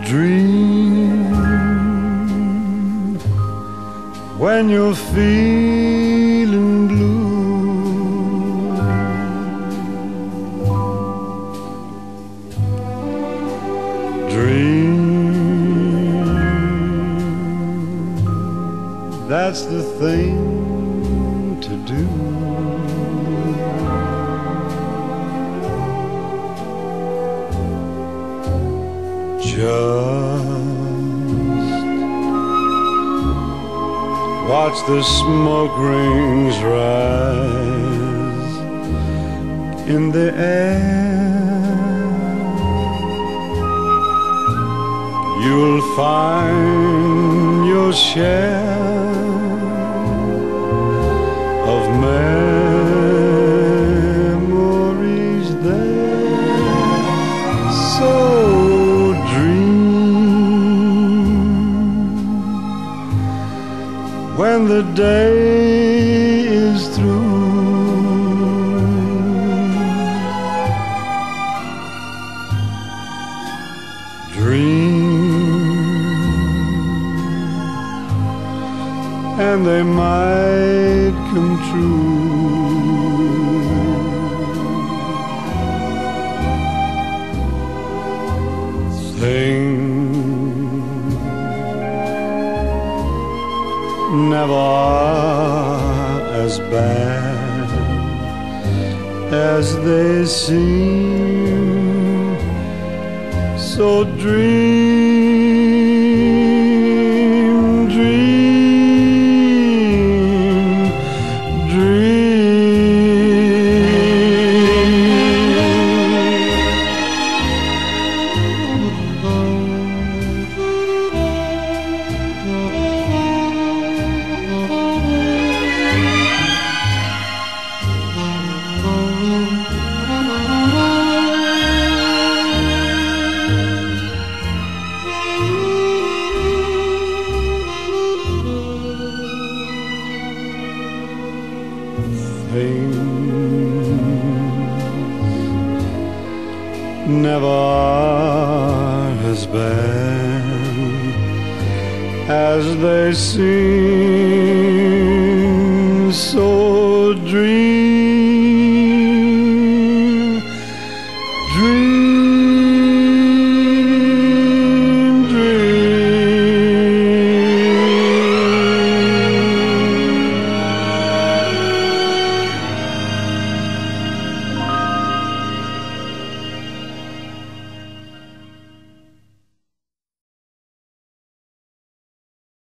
Dream when you're feeling blue. Dream, that's the thing to do. Just watch the smoke rings rise in the air. You'll find your share of memories there. So when the day is through, dream, and they might come true. Things never as bad as they seem. So dream, dream, never as bad as they seem. So dream, dream.